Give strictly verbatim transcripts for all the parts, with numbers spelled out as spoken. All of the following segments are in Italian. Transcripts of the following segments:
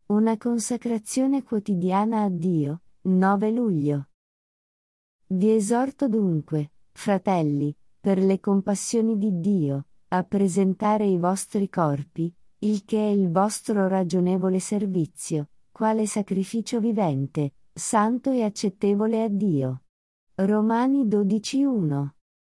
Una consacrazione quotidiana a Dio, nove luglio. Vi esorto dunque, fratelli, per le compassioni di Dio, a presentare i vostri corpi, il che è il vostro ragionevole servizio, quale sacrificio vivente, santo e accettevole a Dio. Romani dodici uno.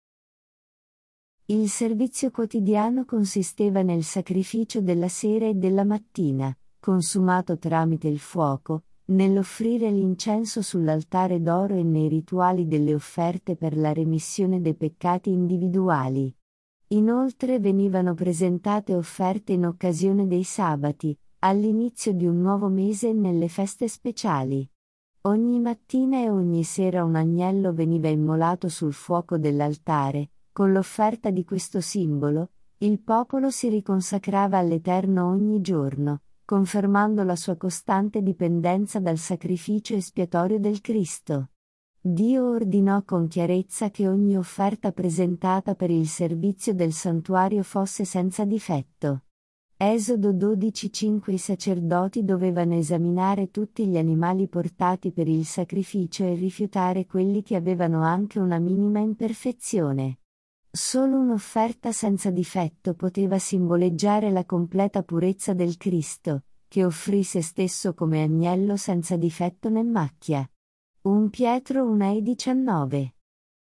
Il servizio quotidiano consisteva nel sacrificio della sera e della mattina, consumato tramite il fuoco, nell'offrire l'incenso sull'altare d'oro e nei rituali delle offerte per la remissione dei peccati individuali. Inoltre venivano presentate offerte in occasione dei sabati, all'inizio di un nuovo mese e nelle feste speciali. Ogni mattina e ogni sera un agnello veniva immolato sul fuoco dell'altare. Con l'offerta di questo simbolo, il popolo si riconsacrava all'Eterno ogni giorno, confermando la sua costante dipendenza dal sacrificio espiatorio del Cristo. Dio ordinò con chiarezza che ogni offerta presentata per il servizio del santuario fosse senza difetto. Esodo dodici cinque. I sacerdoti dovevano esaminare tutti gli animali portati per il sacrificio e rifiutare quelli che avevano anche una minima imperfezione. Solo un'offerta senza difetto poteva simboleggiare la completa purezza del Cristo, che offrì se stesso come agnello senza difetto né macchia. primo Pietro uno e diciannove.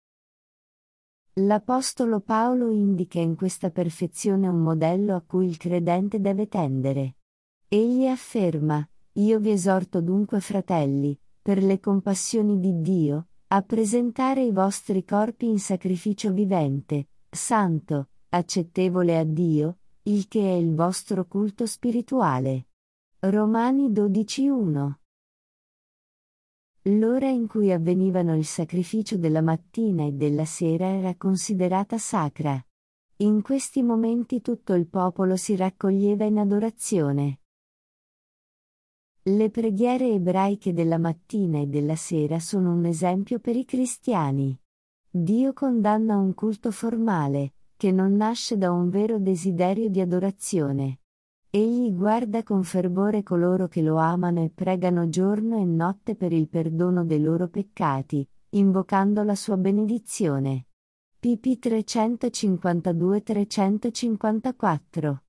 L'Apostolo Paolo indica in questa perfezione un modello a cui il credente deve tendere. Egli afferma: «Io vi esorto dunque, fratelli, per le compassioni di Dio, a presentare i vostri corpi in sacrificio vivente, santo, accettevole a Dio, il che è il vostro culto spirituale». Romani dodici uno. L'ora in cui avvenivano il sacrificio della mattina e della sera era considerata sacra. In questi momenti tutto il popolo si raccoglieva in adorazione. Le preghiere ebraiche della mattina e della sera sono un esempio per i cristiani. Dio condanna un culto formale, che non nasce da un vero desiderio di adorazione. Egli guarda con fervore coloro che lo amano e pregano giorno e notte per il perdono dei loro peccati, invocando la sua benedizione. P P trecentocinquantadue trecentocinquantaquattro